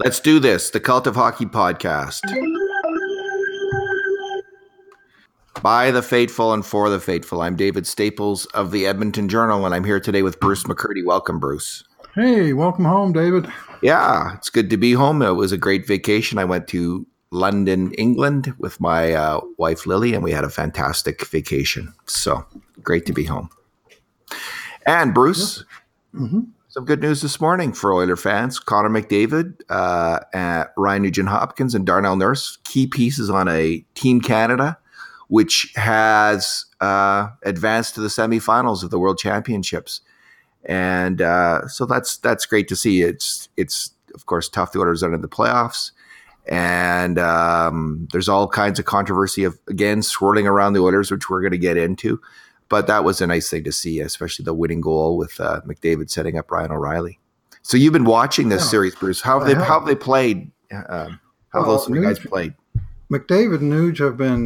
Let's do this. The Cult of Hockey podcast. By the faithful and for the faithful. I'm David Staples of the Edmonton Journal, and I'm here today with Bruce McCurdy. Welcome, Bruce. Hey, welcome home, David. Yeah, it's good to be home. It was a great vacation. I went to London, England with my wife, Lily, and we had a fantastic vacation. So great to be home. And Bruce, some good news this morning for Oiler fans. Connor McDavid, Ryan Nugent-Hopkins, and Darnell Nurse, key pieces on a Team Canada, which has advanced to the semifinals of the World Championships. And so that's great to see. It's of course tough. The Oilers are in the playoffs, and there's all kinds of controversy again swirling around the Oilers, which we're going to get into. But that was a nice thing to see, especially the winning goal with McDavid setting up Ryan O'Reilly. So you've been watching this series, Bruce. How have they played? How have those guys played? McDavid and Nuge have been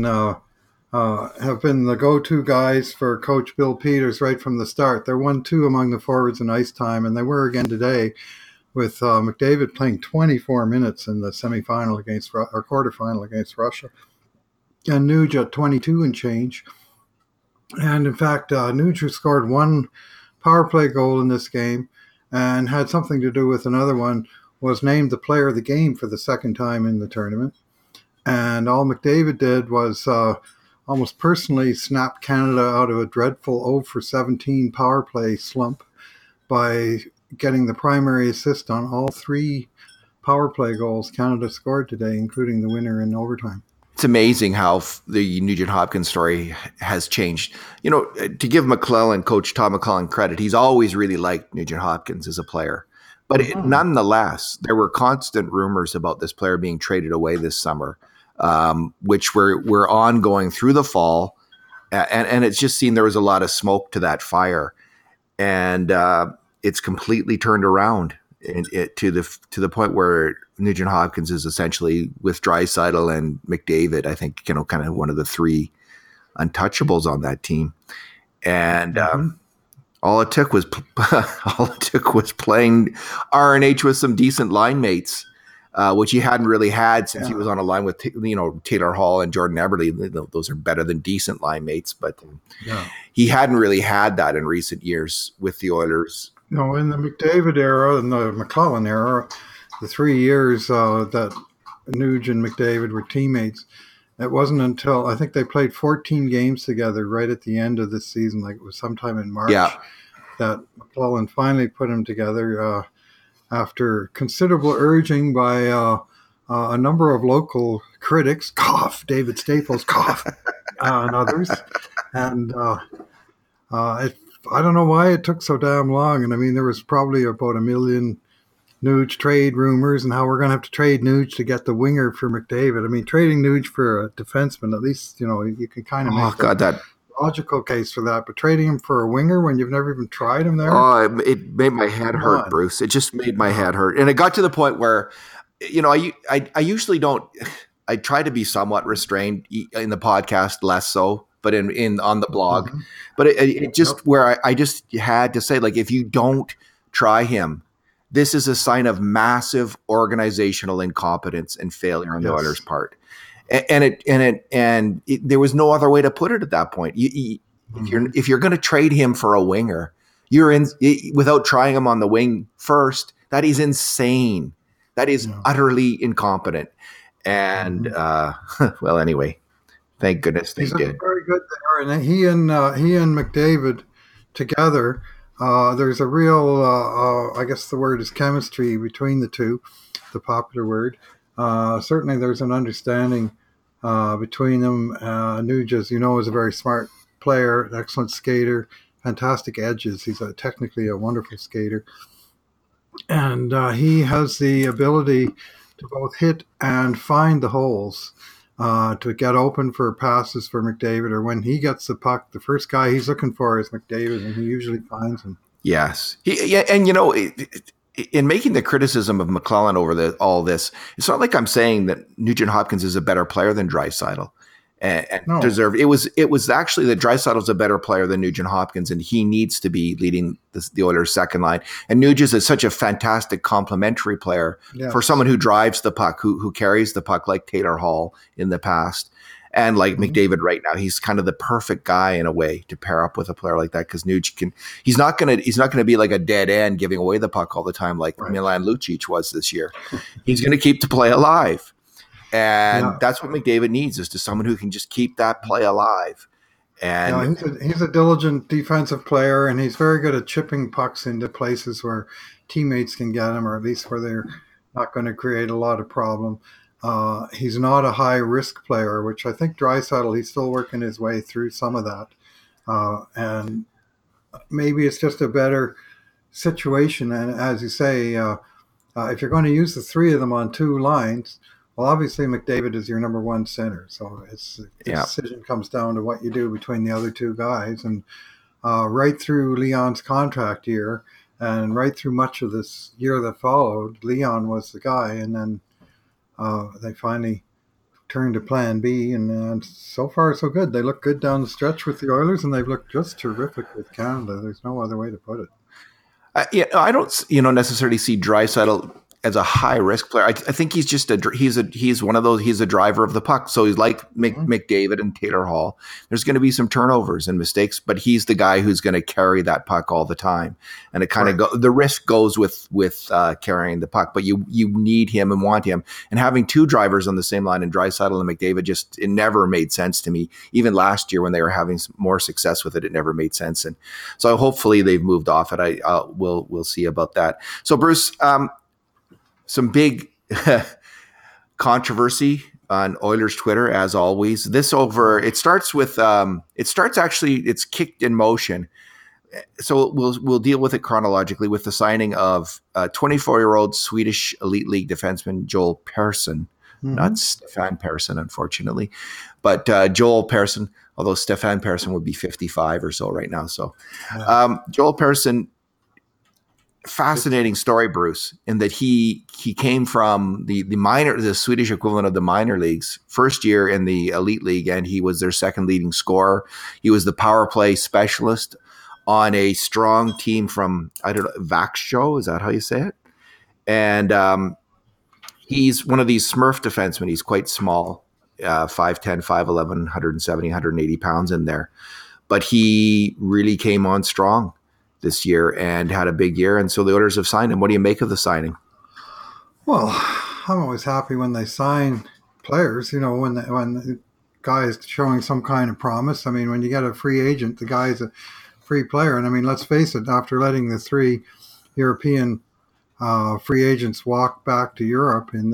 the go-to guys for Coach Bill Peters right from the start. They're 1-2 among the forwards in ice time, and they were again today with McDavid playing 24 minutes in the semifinal or quarterfinal against Russia, and Nuge at 22 and change. And in fact, Nuge scored one power play goal in this game and had something to do with another one, was named the player of the game for the second time in the tournament. And all McDavid did was almost personally snap Canada out of a dreadful 0-for-17 power play slump by getting the primary assist on all three power play goals Canada scored today, including the winner in overtime. It's amazing how the Nugent-Hopkins story has changed. You know, to give Coach Todd McLellan credit, he's always really liked Nugent-Hopkins as a player. But nonetheless, there were constant rumors about this player being traded away this summer, which were ongoing through the fall. And it's just seemed there was a lot of smoke to that fire. And it's completely turned around to the point where Nugent-Hopkins is essentially with Draisaitl and McDavid, I think, kind of one of the three untouchables on that team. And all it took was playing RNH with some decent line mates, which he hadn't really had since he was on a line with Taylor Hall and Jordan Eberle. Those are better than decent line mates, but he hadn't really had that in recent years with the Oilers. No, in the McDavid era and the McLellan era, the 3 years that Nuge and McDavid were teammates, it wasn't until I think they played 14 games together right at the end of the season, like it was sometime in March, that McLellan finally put them together after considerable urging by a number of local critics, David Staples, and others. And I don't know why it took so damn long. And I mean, there was probably about 1 million Nuge trade rumors and how we're going to have to trade Nuge to get the winger for McDavid. I mean, trading Nuge for a defenseman, at least, you can kind of make that logical case for that. But trading him for a winger when you've never even tried him there? Oh, it made my head hurt, Bruce. It just made my head hurt. And it got to the point where, I usually don't, I try to be somewhat restrained in the podcast, less so, but on the blog. Mm-hmm. But it just where I just had to say, like, if you don't try him, this is a sign of massive organizational incompetence and failure on the Oilers' part. And there was no other way to put it at that point. If you're going to trade him for a winger, without trying him on the wing first. That is insane. That is utterly incompetent. And well, anyway, thank goodness they did. Very good there. And he and McDavid together. There's a real, I guess the word is chemistry between the two, the popular word. Certainly there's an understanding between them. Nuge, as you know, is a very smart player, an excellent skater, fantastic edges. He's technically a wonderful skater. And he has the ability to both hit and find the holes, to get open for passes for McDavid, or when he gets the puck, the first guy he's looking for is McDavid, and he usually finds him. Yes. And in making the criticism of McLellan over all this, it's not like I'm saying that Nugent-Hopkins is a better player than Draisaitl. and No. deserved. It was actually that Draisaitl's a better player than Nugent Hopkins, and he needs to be leading the Oilers' second line. And Nugent is such a fantastic complementary player for Yes. someone who drives the puck, who carries the puck like Taylor Hall in the past. And like McDavid right now, he's kind of the perfect guy in a way to pair up with a player like that because Nuge can. He's not gonna be like a dead end giving away the puck all the time like Milan Lucic was this year. He's going to keep the play alive, and that's what McDavid needs is to someone who can just keep that play alive. And he's a diligent defensive player, and he's very good at chipping pucks into places where teammates can get him, or at least where they're not going to create a lot of problem. He's not a high-risk player, which I think Draisaitl, he's still working his way through some of that. And maybe it's just a better situation. And as you say, if you're going to use the three of them on two lines, well, obviously McDavid is your number one center. So the decision comes down to what you do between the other two guys. And right through Leon's contract year and right through much of this year that followed, Leon was the guy. And then they finally turned to plan B, and so far so good. They look good down the stretch with the Oilers, and they've looked just terrific with Canada. There's no other way to put it. I don't necessarily see Draisaitl as a high risk player. I think he's just he's one of those. He's a driver of the puck. So he's like McDavid and Taylor Hall. There's going to be some turnovers and mistakes, but he's the guy who's going to carry that puck all the time. And it kind of the risk goes with carrying the puck, but you need him and want him. And having two drivers on the same line, and Draisaitl and McDavid, it never made sense to me. Even last year when they were having more success with it, it never made sense. And so hopefully they've moved off it. We'll see about that. So Bruce. Some big controversy on Oilers Twitter, as always. It's kicked in motion. So we'll deal with it chronologically with the signing of 24-year-old Swedish Elite League defenseman Joel Persson, not Stefan Persson, unfortunately, but Joel Persson, although Stefan Persson would be 55 or so right now. So Joel Persson, fascinating story, Bruce, in that he came from the Swedish equivalent of the minor leagues, first year in the Elite League, and he was their second leading scorer. He was the power play specialist on a strong team from, I don't know, Vaxjo, is that how you say it? And he's one of these Smurf defensemen. He's quite small, 5'10", 5'11", 170, 180 pounds in there. But he really came on strong this year and had a big year, and so the Oilers have signed him. What do you make of the signing? Well, I'm always happy when they sign players. When the guy is showing some kind of promise. I mean, when you get a free agent, the guy is a free player, and I mean, let's face it. After letting the three European free agents walk back to Europe in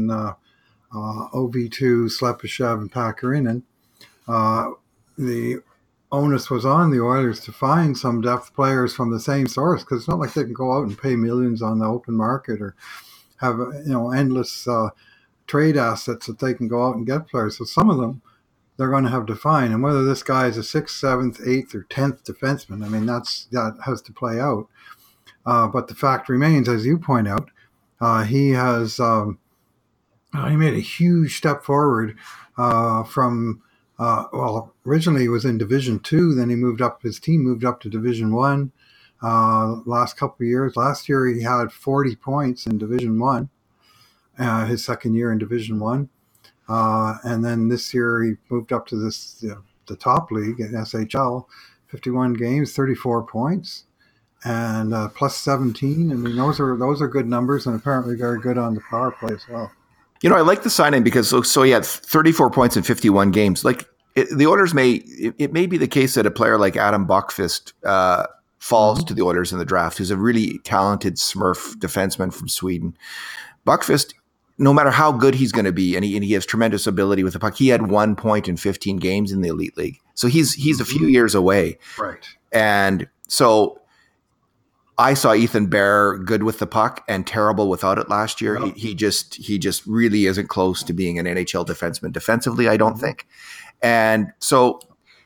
OV2, Slepyshev, and Pakarinen, the onus was on the Oilers to find some depth players from the same source, because it's not like they can go out and pay millions on the open market or have endless trade assets that they can go out and get players. So some of them they're going to have to find, and whether this guy is a 6th, 7th, 8th, or 10th defenseman, I mean that has to play out. But the fact remains, as you point out, he has he made a huge step forward from. Originally he was in Division 2, then his team moved up to Division 1 last couple of years. Last year he had 40 points in Division 1, his second year in Division 1. And then this year he moved up to the top league at SHL, 51 games, 34 points, and plus 17. I mean, those are good numbers, and apparently very good on the power play as well. I like the signing because so he had 34 points in 51 games. Like the Oilers it may be the case that a player like Adam Bockfist falls to the Oilers in the draft, who's a really talented Smurf defenseman from Sweden. Bockfist, no matter how good he's going to be, and he has tremendous ability with the puck. He had 1 point in 15 games in the Elite League, so he's a few years away. Right, and so. I saw Ethan Bear good with the puck and terrible without it last year. Yep. He just really isn't close to being an NHL defenseman defensively, I don't think. And so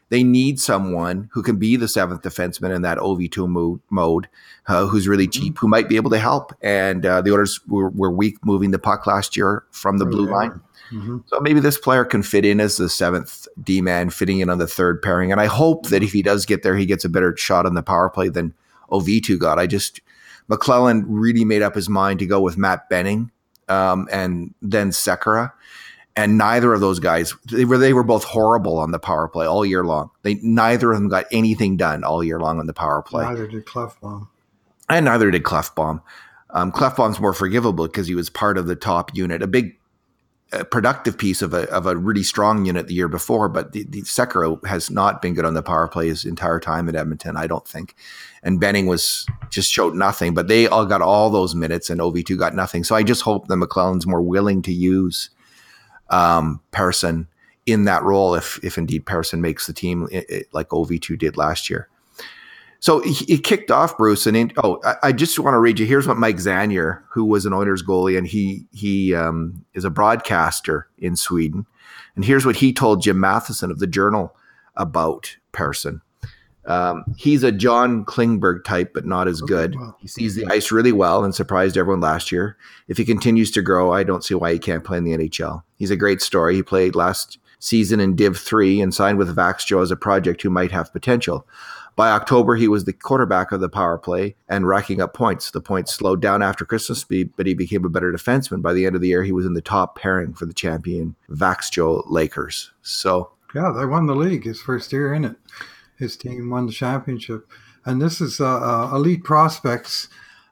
they need someone who can be the seventh defenseman in that OV2 mode, who's really cheap, who might be able to help. And the Oilers were weak moving the puck last year from the blue line. Mm-hmm. So maybe this player can fit in as the seventh D-man, fitting in on the third pairing. And I hope that if he does get there, he gets a better shot on the power play than OV2 got. McLellan really made up his mind to go with Matt Benning and then Sekera. And neither of those guys, they were both horrible on the power play all year long. Neither of them got anything done all year long on the power play. Neither did Klefbom. And neither did Klefbom. Klefbom's more forgivable because he was part of the top unit, a big productive piece of a really strong unit the year before. But the Sekera has not been good on the power play his entire time at Edmonton, I don't think. And Benning just showed nothing. But they all got all those minutes, and OV2 got nothing. So I just hope that McLellan's more willing to use Persson in that role if indeed Persson makes the team like OV2 did last year. So it kicked off, Bruce, and I just want to read you. Here's what Mike Zanier, who was an Oilers goalie, and he is a broadcaster in Sweden, and here's what he told Jim Matheson of the Journal about Persson. He's a John Klingberg type, but not as good. He sees the ice really well and surprised everyone last year. If he continues to grow, I don't see why he can't play in the NHL. He's a great story. He played last season in Div 3 and signed with Vaxjo as a project who might have potential. By October, he was the quarterback of the power play and racking up points. The points slowed down after Christmas, but he became a better defenseman. By the end of the year, he was in the top pairing for the champion Vaxjo Lakers. So yeah, they won the league his first year in it. His team won the championship. And this is Elite Prospects.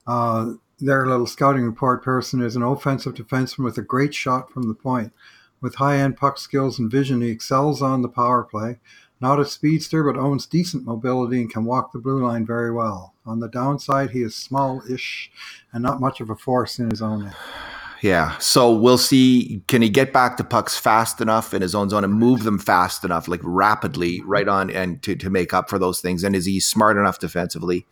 Their little scouting report. Persson is an offensive defenseman with a great shot from the point. With high-end puck skills and vision, he excels on the power play. Not a speedster, but owns decent mobility and can walk the blue line very well. On the downside, he is small-ish and not much of a force in his own end. Yeah, so we'll see. Can he get back to pucks fast enough in his own zone and move them fast enough, like rapidly, right on, and to make up for those things? And is he smart enough defensively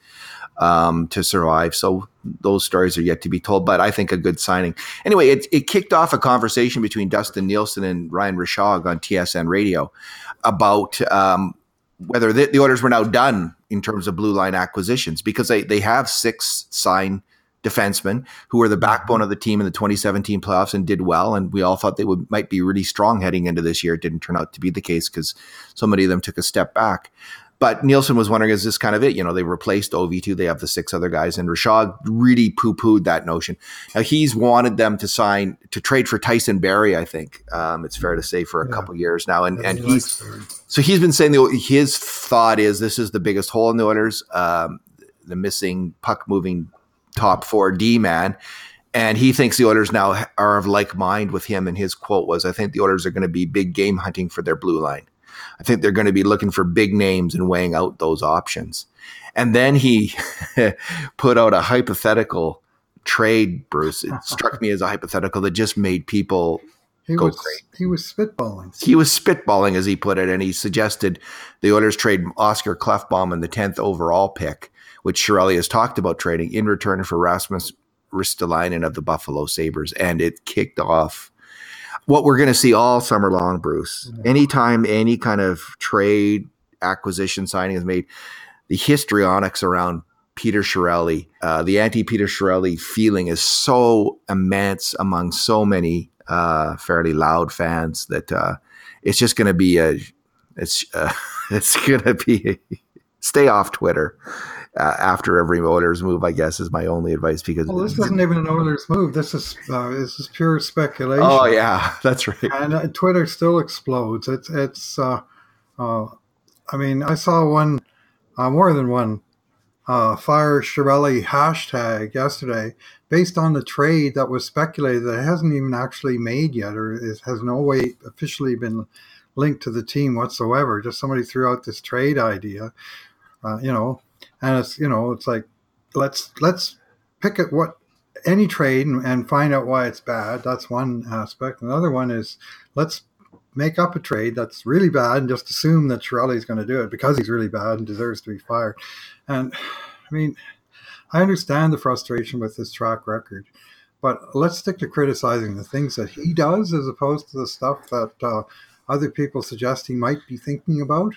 to survive? So those stories are yet to be told, but I think a good signing. Anyway, it kicked off a conversation between Dustin Nielsen and Ryan Rishaug on TSN Radio about whether the Oilers were now done in terms of blue line acquisitions, because they have 6 signed defensemen who were the backbone of the team in the 2017 playoffs and did well. And we all thought they might be really strong heading into this year. It didn't turn out to be the case because so many of them took a step back. But Nielsen was wondering, is this kind of it? You know, they replaced OV2. They have the 6 other guys. And Rishaug really poo-pooed that notion. Now, he's wanted them to trade for Tyson Barrie, I think. It's fair to say, for a couple years now. And he's been saying his thought is this is the biggest hole in the Oilers, the missing puck-moving top 4 D-man. And he thinks the Oilers now are of like mind with him. And his quote was, I think the Oilers are going to be big game hunting for their blue line. I think they're going to be looking for big names and weighing out those options. And then he put out a hypothetical trade, Bruce. It struck me as a hypothetical that just made people go crazy. He was spitballing. He was spitballing, as he put it, and he suggested the Oilers trade Oscar Klefbom in the 10th overall pick, which Chiarelli has talked about trading, in return for Rasmus Ristolainen of the Buffalo Sabres. And it kicked off what we're going to see all summer long, Bruce. Anytime any kind of trade, acquisition, signing is made, the histrionics around Peter Chiarelli, the anti-Peter Chiarelli feeling is so immense among so many fairly loud fans that it's just going to be stay off Twitter after every Oilers move, I guess, is my only advice. Because this isn't even an Oilers move. This is pure speculation. Oh yeah, that's right. And Twitter still explodes. It's. I mean, I saw one, more than one, fire Chiarelli hashtag yesterday based on the trade that was speculated that hasn't even actually made yet, or has no way officially been linked to the team whatsoever. Just somebody threw out this trade idea, and it's like, let's pick at what any trade and find out why it's bad. That's one aspect. Another one is let's make up a trade that's really bad and just assume that Chiarelli's going to do it because he's really bad and deserves to be fired. And I mean, I understand the frustration with this track record, but let's stick to criticizing the things that he does as opposed to the stuff that other people suggest he might be thinking about.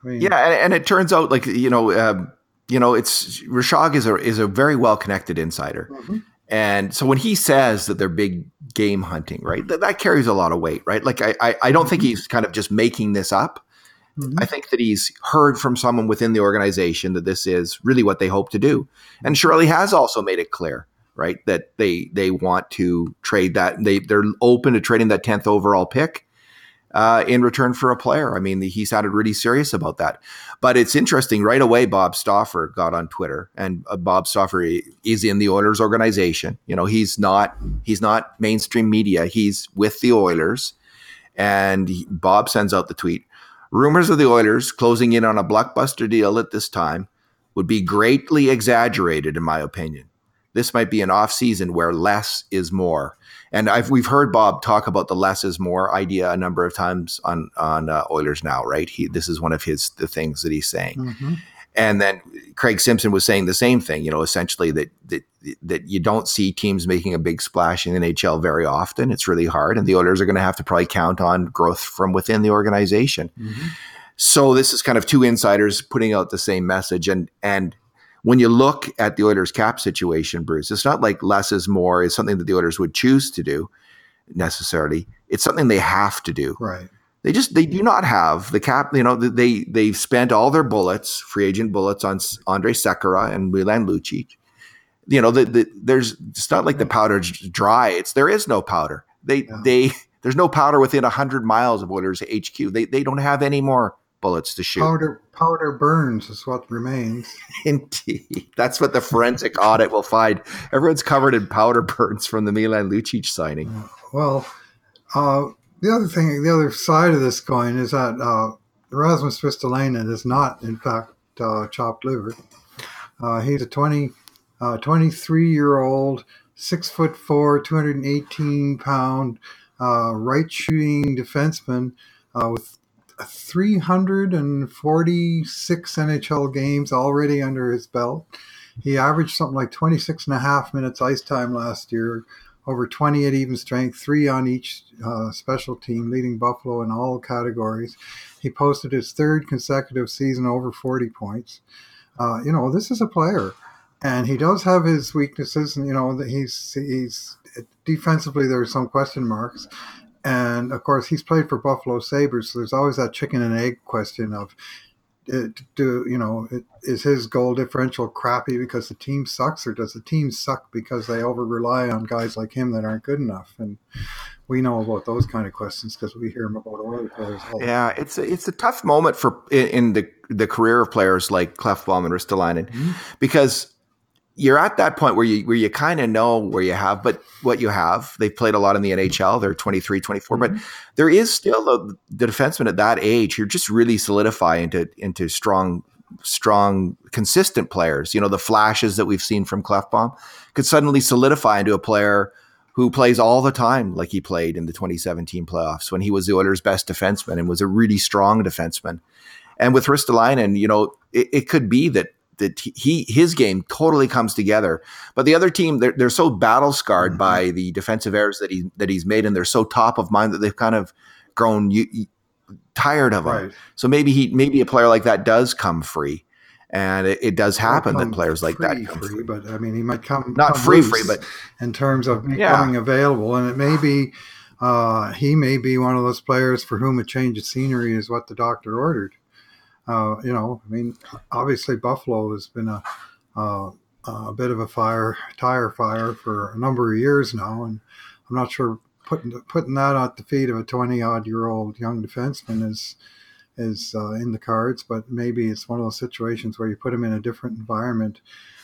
I mean, Yeah, and it turns out like it's Rishaug is a very well connected insider, and so when he says that they're big game hunting, right, that carries a lot of weight, right? Like I don't think he's kind of just making this up. I think that he's heard from someone within the organization that this is really what they hope to do, and Shirley has also made it clear, right, that they want to trade that they're open to trading that 10th overall pick. In return for a player. I mean, he sounded really serious about that. But it's interesting. Right away, Bob Stauffer got on Twitter, and Bob Stauffer is in the Oilers organization. He's not mainstream media. He's with the Oilers, and Bob sends out the tweet. Rumors of the Oilers closing in on a blockbuster deal at this time would be greatly exaggerated, in my opinion. This might be an off-season where less is more. And we've heard Bob talk about the less is more idea a number of times on Oilers Now, right? This is one of the things that he's saying. And then Craig Simpson was saying the same thing, essentially that you don't see teams making a big splash in the NHL very often. It's really hard. And the Oilers are going to have to probably count on growth from within the organization. So this is kind of two insiders putting out the same message. And when you look at the Oilers cap situation, Bruce, it's not like less is more is something that the Oilers would choose to do necessarily. It's something they have to do. Right. They do not have the cap. They've spent all their bullets, free agent bullets, on Andre Sekera and Milan Lucic. It's not like the powder's dry. There is no powder. There's no powder within 100 miles of Oilers HQ. They don't have any more bullets to shoot. Powder burns is what remains. Indeed. That's what the forensic audit will find. Everyone's covered in powder burns from the Milan Lucic signing. Well, the other side of this coin is that Rasmus Ristolainen is not, in fact, chopped liver. He's a 23-year-old, 6'4", 218-pound, right-shooting defenseman with 346 NHL games already under his belt. He averaged something like 26 and a half minutes ice time last year, over 20 at even strength, 3 on each special team, leading Buffalo in all categories. He posted his third consecutive season over 40 points. This is a player, and he does have his weaknesses, and that he's defensively there are some question marks. And, of course, he's played for Buffalo Sabres, so there's always that chicken and egg question of, is his goal differential crappy because the team sucks, or does the team suck because they over-rely on guys like him that aren't good enough? And we know about those kind of questions because we hear them about Oilers players all the time. It's a tough moment in the career of players like Klefbom and Ristolainen, because you're at that point where you kind of know where you have, but what you have, they've played a lot in the NHL. They're 23, 24, but there is still the defenseman at that age who just really solidify into strong, consistent players. The flashes that we've seen from Klefbom could suddenly solidify into a player who plays all the time, like he played in the 2017 playoffs when he was the Oilers' best defenseman and was a really strong defenseman. And with Ristolainen, it could be that his game totally comes together, but the other team they're so battle scarred by the defensive errors that he's made, and they're so top of mind that they've kind of grown tired of him. Right. So maybe a player like that does come free, and it does happen that players like that come free. But I mean, he might come not free, but in terms of becoming available, and it may be he may be one of those players for whom a change of scenery is what the doctor ordered. Obviously Buffalo has been a bit of a tire fire for a number of years now, and I'm not sure putting that at the feet of a 20-odd-year-old young defenseman is in the cards. But maybe it's one of those situations where you put him in a different environment.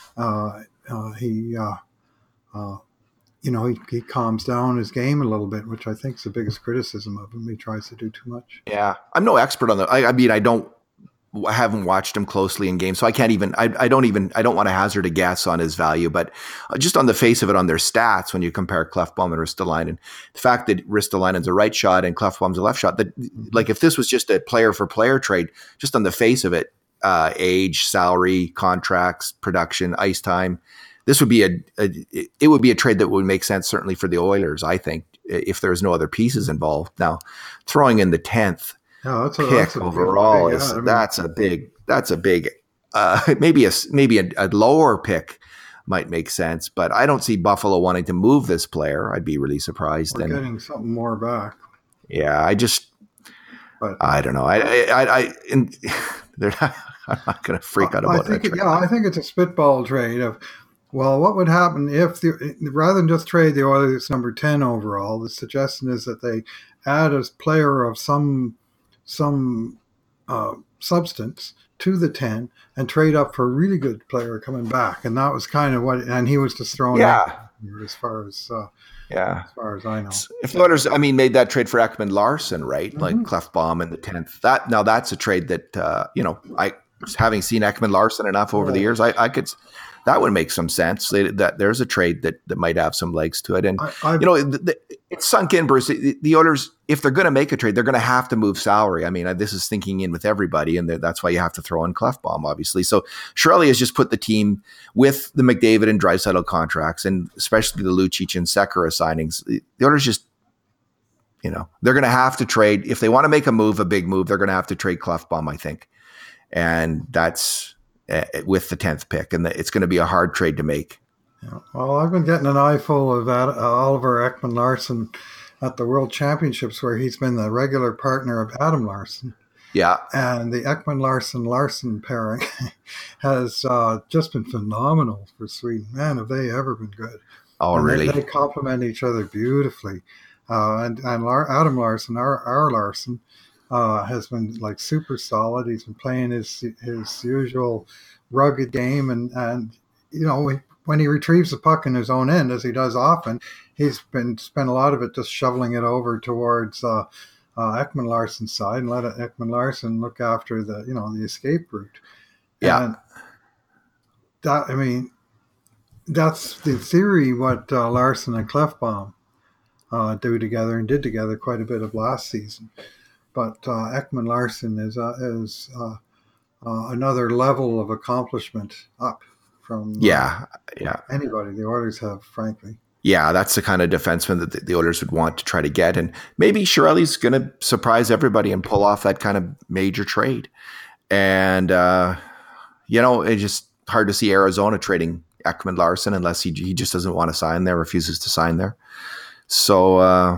He calms down his game a little bit, which I think is the biggest criticism of him. He tries to do too much. Yeah, I'm no expert on that. I haven't watched him closely in games, so I can't even. I don't want to hazard a guess on his value. But just on the face of it, on their stats, when you compare Klefbom and Ristolainen, the fact that Ristolainen's a right shot and Klefbom's a left shot, that like if this was just a player for player trade, just on the face of it, age, salary, contracts, production, ice time, this would be it would be a trade that would make sense certainly for the Oilers. I think if there's no other pieces involved. Now, throwing in the 10th. Yeah, pick that's a overall big is ad. I mean, that's a big maybe a lower pick might make sense, but I don't see Buffalo wanting to move this player. I'd be really surprised. we're And getting something more back, yeah, but I don't know. They're not, I'm not going to freak out I about that think trade. yeah, I think it's a spitball trade of well, what would happen if rather than just trade the Oilers number 10 overall, the suggestion is that they add a player of some substance to the 10 and trade up for a really good player coming back, and that was kind of what, and he was just thrown out Yeah, as yeah. far as I know. If the Oilers, I mean, made that trade for Ekman Larson, right? Like Hmm. Clefbaum in the 10th. That's a trade that I having seen Ekman Larson enough over the Oh, years, I could that would make some sense. That there's a trade that might have some legs to it, and I it's sunk in, Bruce. The Oilers, if they're going to make a trade, they're going to have to move salary. I mean, this is thinking in with everybody, and that's why you have to throw in Clefbaum, obviously. So Shirley has just put the team with the McDavid and Draisaitl contracts, and especially the Lucic and Sekera signings. The Oilers just, they're going to have to trade if they want to make a big move. They're going to have to trade Clefbaum, I think, and that's with the 10th pick, and it's going to be a hard trade to make. Yeah. Well, I've been getting an eyeful of Oliver Ekman Larson at the World Championships, where he's been the regular partner of Adam Larson. Yeah. And the Ekman Larson pairing has just been phenomenal for Sweden. Man, have they ever been good. Oh, and really? They complement each other beautifully. Adam Larson, our Larson, has been like super solid. He's been playing his usual rugged game, and when he retrieves the puck in his own end, as he does often, he's spent a lot of it just shoveling it over towards Ekman Larson's side and let Ekman Larson look after the escape route. Yeah. And that's the theory. What Larson and Clefbaum do together and did together quite a bit of last season. But Ekman Larson is another level of accomplishment up from anybody the Oilers have, frankly. Yeah, that's the kind of defenseman that the Oilers would want to try to get. And maybe Chiarelli's going to surprise everybody and pull off that kind of major trade. And, it's just hard to see Arizona trading Ekman Larson unless he just doesn't want to sign there, refuses to sign there. So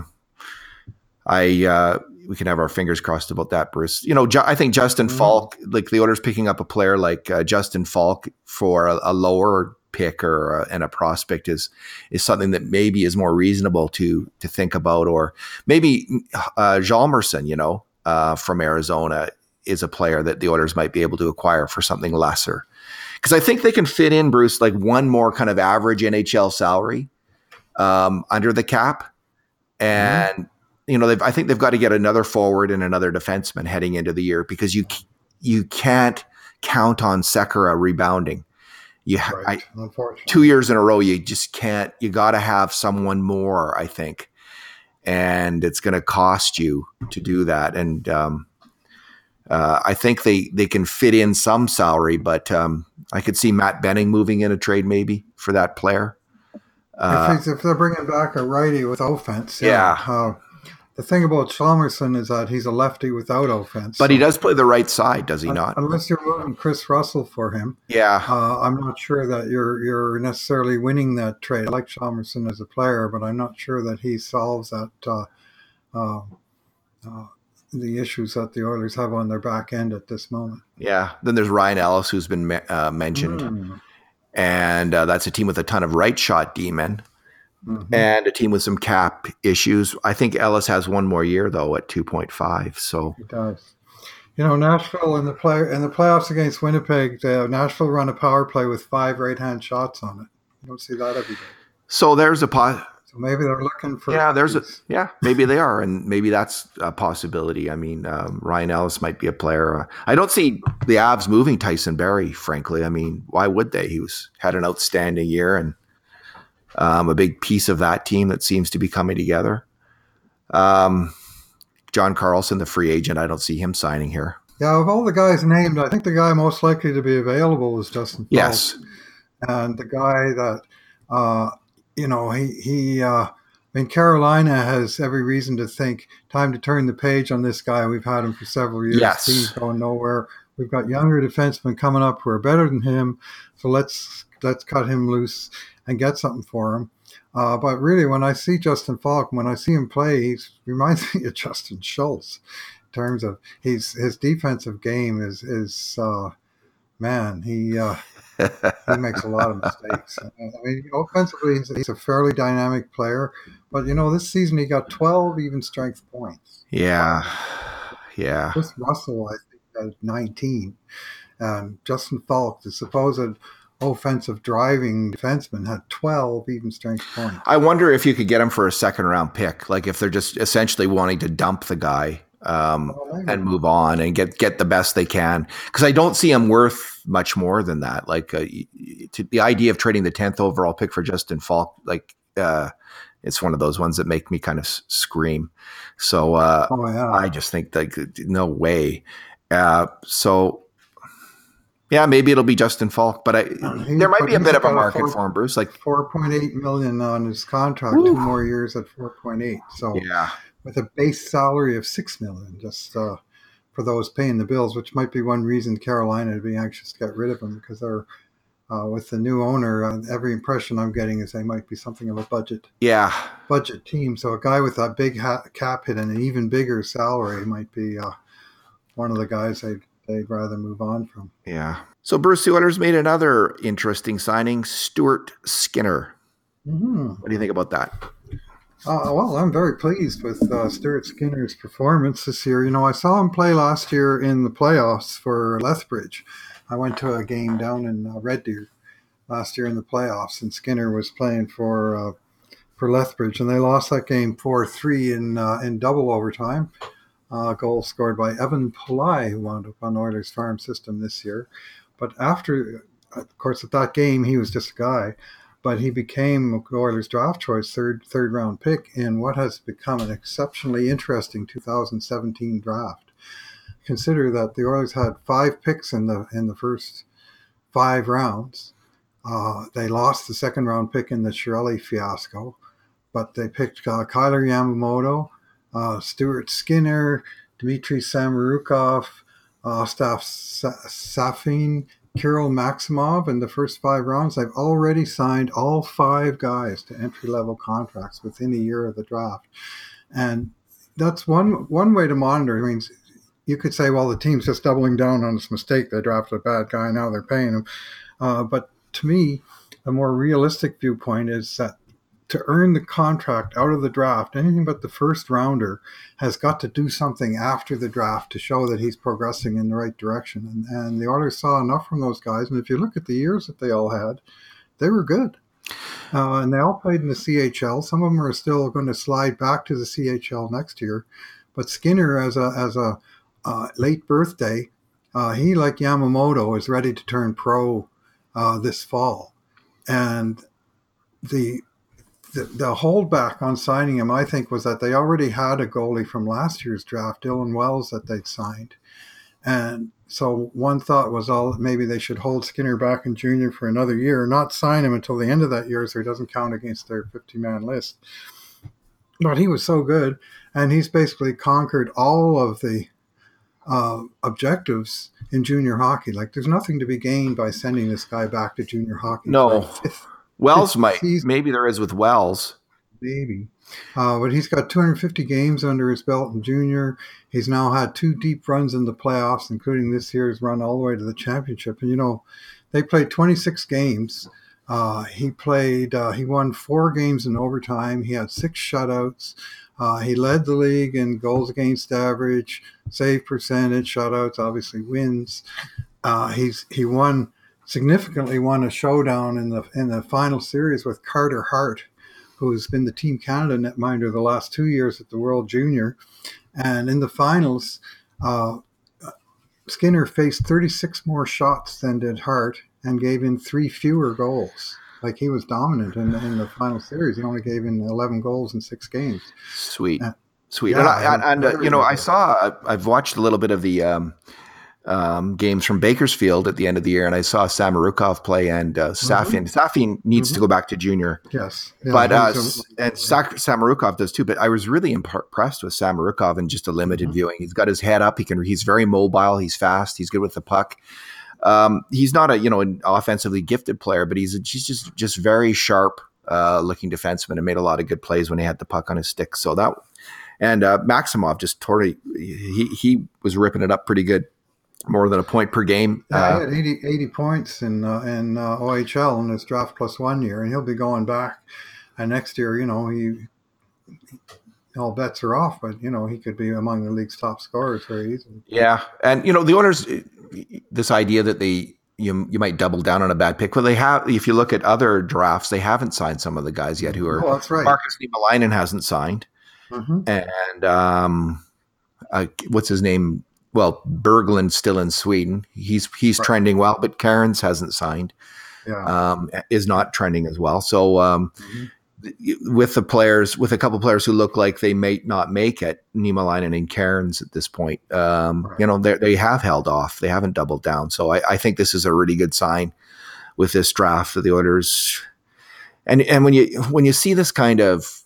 we can have our fingers crossed about that, Bruce. I think Justin Falk, like the Oilers picking up a player like Justin Falk for a lower pick and a prospect is something that maybe is more reasonable to think about. Or maybe Hjalmarsson, from Arizona is a player that the Oilers might be able to acquire for something lesser. Because I think they can fit in, Bruce, like one more kind of average NHL salary under the cap. And, I think they've got to get another forward and another defenseman heading into the year, because you can't count on Sekera rebounding. Unfortunately. 2 years in a row, you just can't. You got to have someone more, I think. And it's going to cost you to do that. And I think they can fit in some salary, but I could see Matt Benning moving in a trade maybe for that player. If they're bringing back a righty with offense. The thing about Hjalmarsson is that he's a lefty without offense. But he does play the right side, does he not? Unless you're moving Chris Russell for him. Yeah. I'm not sure that you're necessarily winning that trade. I like Hjalmarsson as a player, but I'm not sure that he solves that the issues that the Oilers have on their back end at this moment. Yeah. Then there's Ryan Ellis, who's been mentioned. And that's a team with a ton of right shot D-men. And a team with some cap issues. I think Ellis has one more year though at 2.5. So he does. Nashville in the playoffs against Winnipeg, Nashville run a power play with 5 right-hand shots on it. You don't see that every day. So there's a So maybe they're looking for. Maybe they are, and maybe that's a possibility. I mean, Ryan Ellis might be a player. I don't see the Avs moving Tyson Barrie. Frankly, I mean, why would they? Had an outstanding year and. A big piece of that team that seems to be coming together. John Carlson, the free agent, I don't see him signing here. Yeah, of all the guys named, I think the guy most likely to be available is Justin Falk. Yes. And the guy that, he I mean, Carolina has every reason to think time to turn the page on this guy. We've had him for several years. Team's Yes. going nowhere. We've got younger defensemen coming up who are better than him. So let's cut him loose and get something for him. But really, when I see Justin Falk, when I see him play, he reminds me of Justin Schultz in terms of his defensive game is man he makes a lot of mistakes. I mean, offensively, he's a fairly dynamic player, but this season he got 12 even strength points. Yeah. Yeah. Chris Russell, I think, had 19, and Justin Falk, the supposed offensive driving defenseman, had 12 even strength points. I wonder if you could get him for a second round pick, like if they're just essentially wanting to dump the guy and move on and get the best they can. Because I don't see him worth much more than that. Like the idea of trading the 10th overall pick for Justin Falk, like it's one of those ones that make me kind of scream. So I just think like no way. So yeah, maybe it'll be Justin Falk, but there might be a bit of a market for him, Bruce. Like $4.8 million on his contract, 2 more years at 4.8. So yeah. With a base salary of $6 million, just for those paying the bills, which might be one reason Carolina would be anxious to get rid of him, because they're with the new owner. Every impression I'm getting is they might be something of a budget team. So a guy with that big cap hit and an even bigger salary might be one of the guys they'd rather move on from. Yeah. So Bruce, the Oilers made another interesting signing, Stuart Skinner. Mm-hmm. What do you think about that? Well, I'm very pleased with Stuart Skinner's performance this year. I saw him play last year in the playoffs for Lethbridge. I went to a game down in Red Deer last year in the playoffs, and Skinner was playing for Lethbridge, and they lost that game 4-3 in double overtime. Goal scored by Evan Pillai, who wound up on Oilers farm system this year. But after, of course, at that game, he was just a guy. But he became Oilers draft choice, third round pick in what has become an exceptionally interesting 2017 draft. Consider that the Oilers had 5 picks in the first 5 rounds. They lost the second round pick in the Chiarelli fiasco, but they picked Kyler Yamamoto, Stuart Skinner, Dmitry Samorukov, Ostaf Safin, Kirill Maximov in the first 5 rounds. They've already signed all 5 guys to entry-level contracts within a year of the draft. And that's one way to monitor. I mean, you could say, well, the team's just doubling down on this mistake. They drafted a bad guy, now they're paying him. But to me, a more realistic viewpoint is that to earn the contract out of the draft, anything but the first rounder has got to do something after the draft to show that he's progressing in the right direction. And the Oilers saw enough from those guys. And if you look at the years that they all had, they were good. And they all played in the CHL. Some of them are still going to slide back to the CHL next year. But Skinner, as a late birthday, he, like Yamamoto, is ready to turn pro this fall. And the holdback on signing him, I think, was that they already had a goalie from last year's draft, Dylan Wells, that they'd signed. And so one thought was, maybe they should hold Skinner back in junior for another year, not sign him until the end of that year so he doesn't count against their 50-man list. But he was so good, and he's basically conquered all of the objectives in junior hockey. Like, there's nothing to be gained by sending this guy back to junior hockey. No. Wells might. Maybe there is with Wells. Maybe. But he's got 250 games under his belt in junior. He's now had 2 deep runs in the playoffs, including this year's run all the way to the championship. And, they played 26 games. He won 4 games in overtime. He had 6 shutouts. He led the league in goals against average, save percentage, shutouts, obviously wins. He significantly won a showdown in the final series with Carter Hart, who's been the Team Canada netminder the last 2 years at the World Junior. And in the finals, Skinner faced 36 more shots than did Hart and gave in 3 fewer goals. Like, he was dominant in the final series. He only gave in 11 goals in 6 games. Sweet. Yeah, And I've watched a little bit of the games from Bakersfield at the end of the year, and I saw Samorukov play and Safin. Safin needs to go back to junior. Yes. Yeah, but Samorukov does too. But I was really impressed with Samorukov in just a limited viewing. He's got his head up. He's very mobile. He's fast. He's good with the puck. He's not an offensively gifted player, but he's just very sharp looking defenseman and made a lot of good plays when he had the puck on his stick. So that, and Maximov just totally, he was ripping it up pretty good. More than a point per game. He had 80 points in OHL in his draft plus 1 year, and he'll be going back. And next year, all bets are off, but he could be among the league's top scorers very easily. Yeah, and the Oilers, this idea that you might double down on a bad pick. Well, they have. If you look at other drafts, they haven't signed some of the guys yet who are. Oh, that's right. Markus Niemelainen hasn't signed, and what's his name? Well, Berglund's still in Sweden. He's trending well, but Cairns hasn't signed. Is not trending as well. So with a couple players who look like they may not make it, Niemelainen and Cairns at this point, they have held off. They haven't doubled down. So I think this is a really good sign with this draft of the Oilers. And when you see this kind of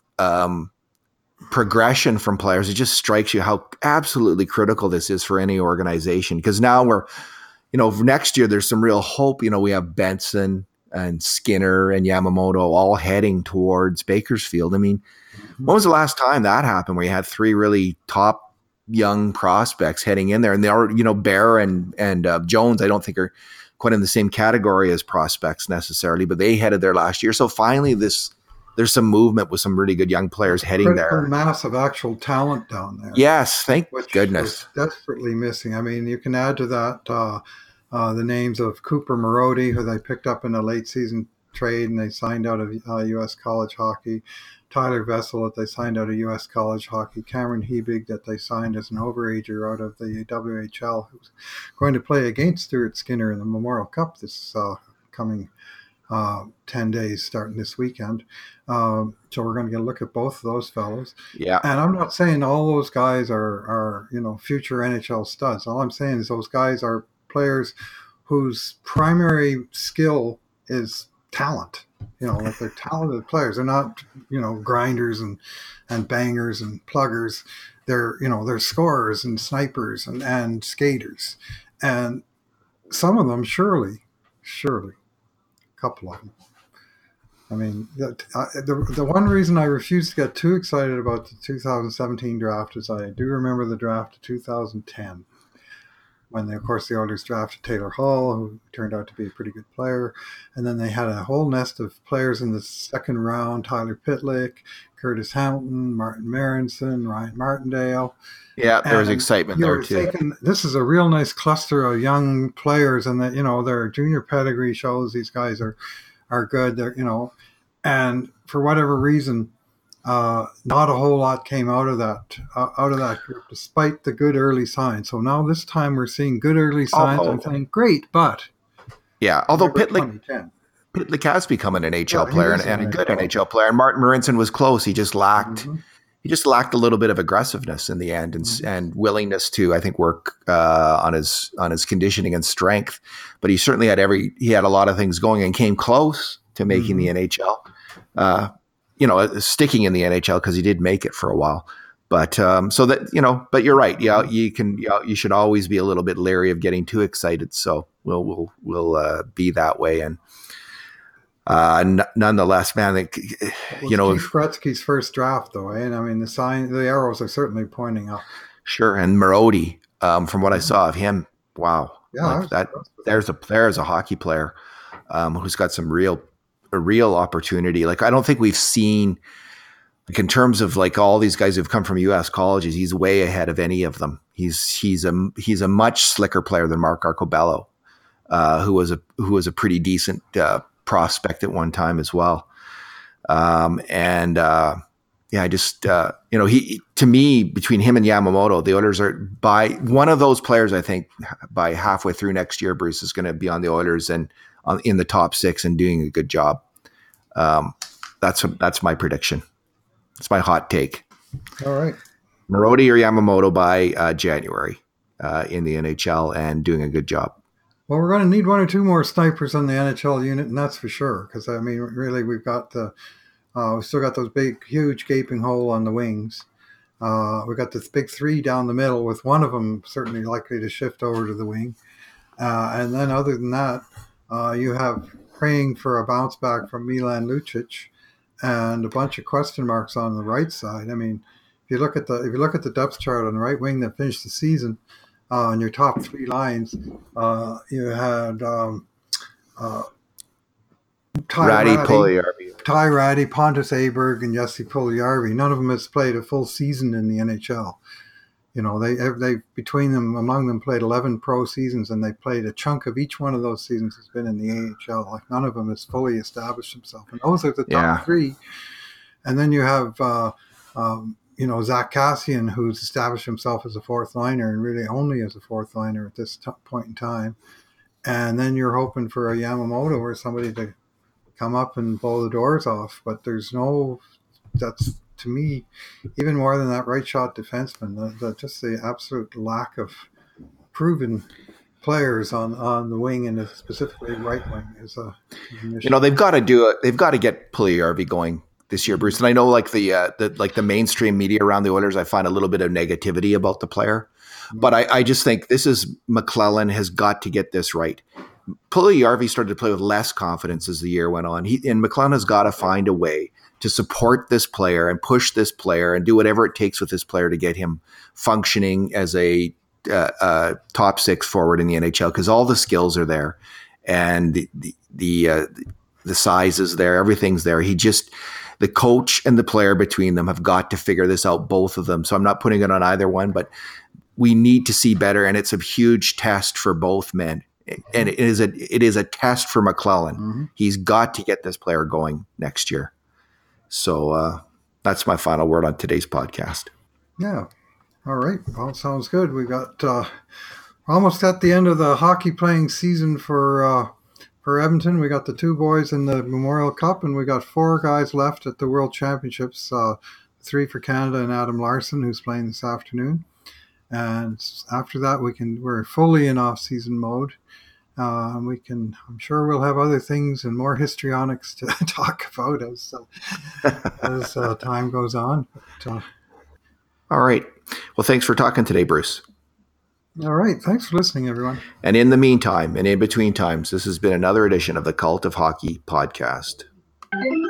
progression from players, it just strikes you how absolutely critical this is for any organization. Because now next year there's some real hope. We have Benson and Skinner and Yamamoto all heading towards Bakersfield. I mean, when was the last time that happened where you had three really top young prospects heading in there? And they are, Bear and Jones, I don't think are quite in the same category as prospects necessarily, but they headed there last year. So finally there's some movement with some really good young players heading there. Mass of actual talent down there. Yes, thank goodness. Desperately missing. I mean, you can add to that the names of Cooper Marody, who they picked up in a late season trade and they signed out of U.S. college hockey. Tyler Vessel that they signed out of U.S. college hockey. Cameron Hebig that they signed as an overager out of the WHL, who's going to play against Stuart Skinner in the Memorial Cup this coming 10 days starting this weekend. So we're going to get a look at both of those fellows. Yeah. And I'm not saying all those guys are future NHL studs. All I'm saying is those guys are players whose primary skill is talent. Like they're talented players. They're not, grinders and bangers and pluggers. They're scorers and snipers and skaters. And some of them surely, a couple of them. I mean, the one reason I refuse to get too excited about the 2017 draft is I do remember the draft of 2010 when, of course, the Oilers drafted Taylor Hall, who turned out to be a pretty good player. And then they had a whole nest of players in the second round, Tyler Pitlick, Curtis Hamilton, Martin Marinson, Ryan Martindale. Yeah, there was excitement there, too. This is a real nice cluster of young players, and that, their junior pedigree shows these guys are good. They're, and for whatever reason, not a whole lot came out of that group, despite the good early signs. So now this time we're seeing good early signs. I'm saying great, but although Pitlick has become an NHL player and a good NHL player, and Martin Marinson was close. He just lacked. He just lacked a little bit of aggressiveness in the end and willingness to, I think, work on his conditioning and strength. But he certainly had a lot of things going and came close to making the NHL. Sticking in the NHL because he did make it for a while. But but you're right. Yeah, you should always be a little bit leery of getting too excited. So we'll be that way. And nonetheless, man, Keith Gretzky's first draft, though, and I mean the arrows are certainly pointing up. Sure, and Marody, from what I saw of him, wow, there's a hockey player who's got some real opportunity. Like I don't think we've seen, like in terms of like all these guys who've come from U.S. colleges, he's way ahead of any of them. He's a much slicker player than Mark Arcobello, who was a pretty decent prospect at one time as well. He to me, between him and Yamamoto, the Oilers are by one of those players. I think by halfway through next year, Bruce is going to be on the Oilers and in the top six and doing a good job. That's my prediction. It's my hot take. All right. Marody or Yamamoto by January. in the NHL and doing a good job. Well, we're going to need one or two more snipers on the NHL unit, and that's for sure. Because I mean, really, we've still got those big, huge gaping hole on the wings. We've got this big three down the middle, with one of them certainly likely to shift over to the wing. And then, other than that, you have praying for a bounce back from Milan Lucic, and a bunch of question marks on the right side. I mean, if you look at the depth chart on the right wing that finished the season. In your top three lines, you had Ty Rattie, Pontus Aberg, and Jesse Puljujarvi. None of them has played a full season in the NHL. You know, they between them, among them, played 11 pro seasons, and they played a chunk of each one of those seasons has been in the AHL. Like, none of them has fully established himself, and those are the top three. And then you have Zach Kassian, who's established himself as a fourth liner, and really only as a fourth liner at this point in time. And then you're hoping for a Yamamoto or somebody to come up and blow the doors off. But that's, to me, even more than that right shot defenseman, just the absolute lack of proven players on the wing, and specifically right wing, is an issue. They've got to do it. They've got to get Puljujarvi going this year, Bruce. And I know, like the mainstream media around the Oilers, I find a little bit of negativity about the player, but I just think this is McLellan has got to get this right. Puljujarvi started to play with less confidence as the year went on. And McLellan has got to find a way to support this player and push this player and do whatever it takes with this player to get him functioning as a top six forward in the NHL, because all the skills are there and the size is there, everything's there. The coach and the player between them have got to figure this out, both of them. So I'm not putting it on either one, but we need to see better, and it's a huge test for both men. And it is a test for McLellan. Mm-hmm. He's got to get this player going next year. So that's my final word on today's podcast. Yeah. All right. Well, sounds good. We got almost at the end of the hockey playing season for Edmonton. We got the two boys in the Memorial Cup, and we got four guys left at the World Championships, three for Canada and Adam Larson, who's playing this afternoon. And after that, we're fully in off-season mode. I'm sure we'll have other things and more histrionics to talk about as time goes on. But, all right. Well, thanks for talking today, Bruce. All right. Thanks for listening, everyone. And in the meantime, and in between times, this has been another edition of the Cult of Hockey podcast.